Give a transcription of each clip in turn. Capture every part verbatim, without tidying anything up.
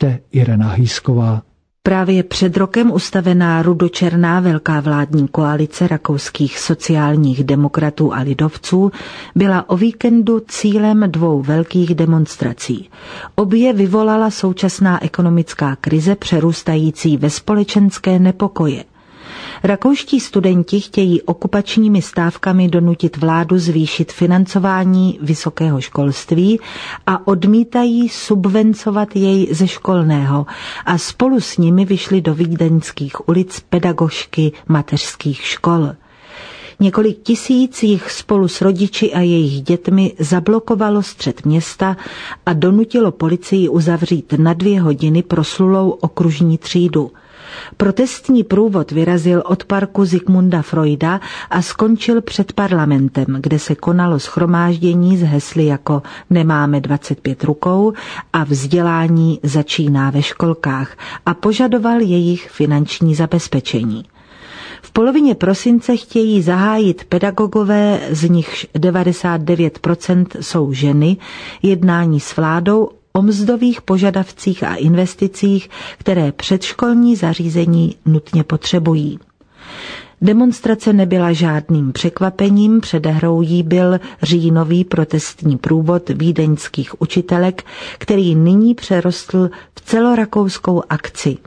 čte Irena Hýsková. Právě před rokem ustavená rudočerná velká vládní koalice rakouských sociálních demokratů a lidovců byla o víkendu cílem dvou velkých demonstrací. Obě vyvolala současná ekonomická krize přerůstající ve společenské nepokoje. Rakouští studenti chtějí okupačními stávkami donutit vládu zvýšit financování vysokého školství a odmítají subvencovat jej ze školného a spolu s nimi vyšly do vídeňských ulic pedagožky mateřských škol. Několik tisíc jich spolu s rodiči a jejich dětmi zablokovalo střed města a donutilo policii uzavřít na dvě hodiny proslulou okružní třídu. Protestní průvod vyrazil od parku Sigmunda Freuda a skončil před parlamentem, kde se konalo shromáždění s hesly jako Nemáme dvacet pět rukou a vzdělání začíná ve školkách a požadoval jejich finanční zabezpečení. V polovině prosince chtějí zahájit pedagogové, z nichž devadesát devět procent jsou ženy, jednání s vládou o mzdových požadavcích a investicích, které předškolní zařízení nutně potřebují. Demonstrace nebyla žádným překvapením, předehrou jí byl říjnový protestní průvod vídeňských učitelek, který nyní přerostl v celorakouskou akci.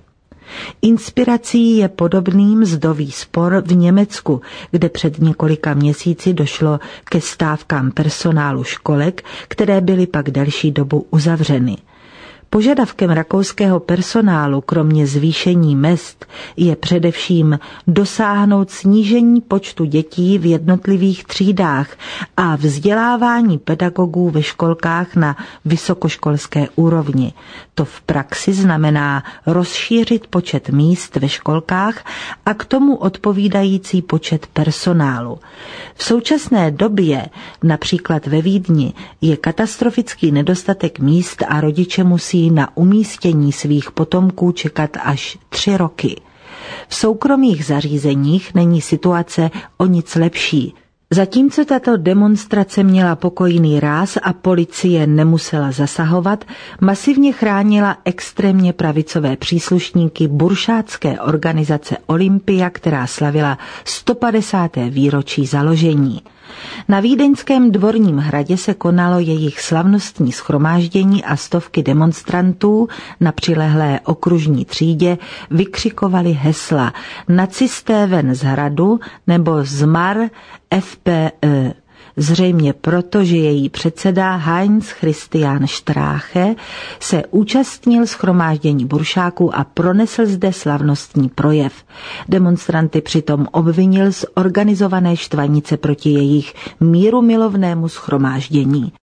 Inspirací je podobný mzdový spor v Německu, kde před několika měsíci došlo ke stávkám personálu školek, které byly pak delší dobu uzavřeny. Požadavkem rakouského personálu, kromě zvýšení mezd, je především dosáhnout snížení počtu dětí v jednotlivých třídách a vzdělávání pedagogů ve školkách na vysokoškolské úrovni. To v praxi znamená rozšířit počet míst ve školkách a k tomu odpovídající počet personálu. V současné době, například ve Vídni, je katastrofický nedostatek míst a rodiče musí na umístění svých potomků čekat až tři roky. V soukromých zařízeních není situace o nic lepší. Zatímco tato demonstrace měla pokojný ráz a policie nemusela zasahovat, masivně chránila extrémně pravicové příslušníky buršátské organizace Olympia, která slavila sto padesáté výročí založení. Na vídeňském Dvorním hradě se konalo jejich slavnostní shromáždění a stovky demonstrantů na přilehlé okružní třídě vykřikovali hesla Nacisté ven z hradu nebo Zmar F P Ö. Zřejmě proto, že její předseda Heinz Christian Strache se účastnil shromáždění buršáků a pronesl zde slavnostní projev. Demonstranty přitom obvinil z organizované štvanice proti jejich mírumilovnému shromáždění.